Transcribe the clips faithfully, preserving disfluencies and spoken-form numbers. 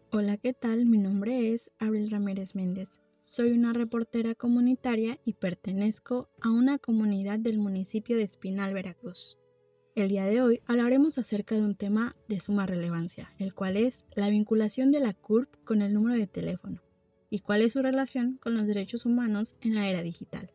Hola, ¿qué tal? Mi nombre es Abril Ramírez Méndez. Soy una reportera comunitaria y pertenezco a una comunidad del municipio de Espinal, Veracruz. El día de hoy hablaremos acerca de un tema de suma relevancia, el cual es la vinculación de la C U R P con el número de teléfono y cuál es su relación con los derechos humanos en la era digital.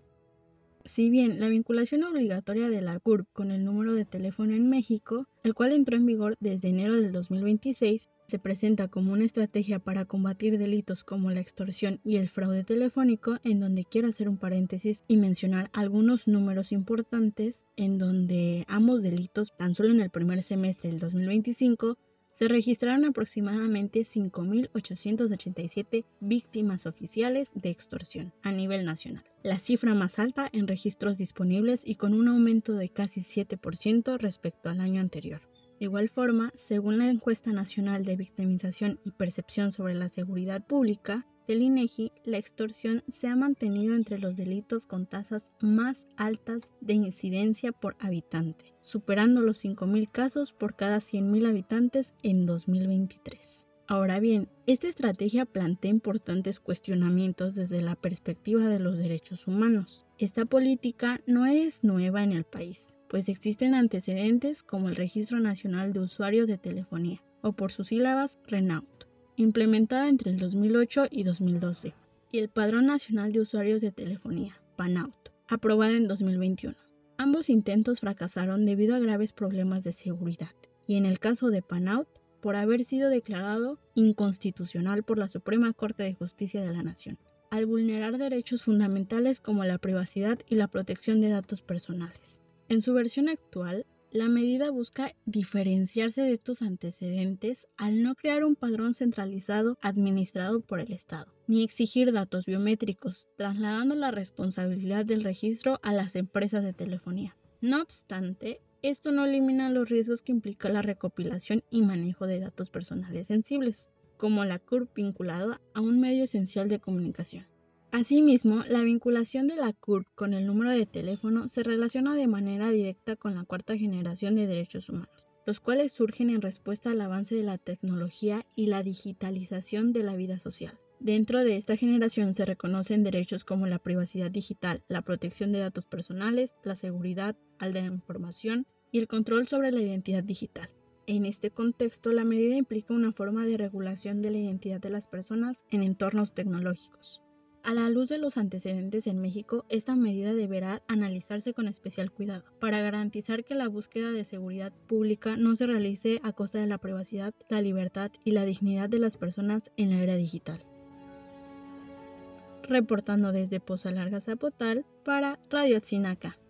Si bien la vinculación obligatoria de la C U R P con el número de teléfono en México, el cual entró en vigor desde enero del dos mil veintiséis, se presenta como una estrategia para combatir delitos como la extorsión y el fraude telefónico, en donde quiero hacer un paréntesis y mencionar algunos números importantes en donde ambos delitos, tan solo en el primer semestre del dos mil veinticinco, se registraron aproximadamente cinco mil ochocientas ochenta y siete víctimas oficiales de extorsión a nivel nacional, la cifra más alta en registros disponibles y con un aumento de casi siete por ciento respecto al año anterior. De igual forma, según la Encuesta Nacional de Victimización y Percepción sobre la Seguridad Pública del INEGI, la extorsión se ha mantenido entre los delitos con tasas más altas de incidencia por habitante, superando los cinco mil casos por cada cien mil habitantes en dos mil veintitrés. Ahora bien, esta estrategia plantea importantes cuestionamientos desde la perspectiva de los derechos humanos. Esta política no es nueva en el país, pues existen antecedentes como el Registro Nacional de Usuarios de Telefonía, o por sus sílabas RENAUT, implementada entre el dos mil ocho y dos mil doce, y el Padrón Nacional de Usuarios de Telefonía, PANAUT, aprobado en dos mil veintiuno. Ambos intentos fracasaron debido a graves problemas de seguridad, y en el caso de PANAUT, por haber sido declarado inconstitucional por la Suprema Corte de Justicia de la Nación, al vulnerar derechos fundamentales como la privacidad y la protección de datos personales. En su versión actual, la medida busca diferenciarse de estos antecedentes al no crear un padrón centralizado administrado por el Estado, ni exigir datos biométricos, trasladando la responsabilidad del registro a las empresas de telefonía. No obstante, esto no elimina los riesgos que implica la recopilación y manejo de datos personales sensibles, como la C U R P vinculada a un medio esencial de comunicación. Asimismo, la vinculación de la C U R P con el número de teléfono se relaciona de manera directa con la cuarta generación de derechos humanos, los cuales surgen en respuesta al avance de la tecnología y la digitalización de la vida social. Dentro de esta generación se reconocen derechos como la privacidad digital, la protección de datos personales, la seguridad al de la información y el control sobre la identidad digital. En este contexto, la medida implica una forma de regulación de la identidad de las personas en entornos tecnológicos. A la luz de los antecedentes en México, esta medida deberá analizarse con especial cuidado para garantizar que la búsqueda de seguridad pública no se realice a costa de la privacidad, la libertad y la dignidad de las personas en la era digital. Reportando desde Poza Larga, Zapotal, para Radio Atzinaca.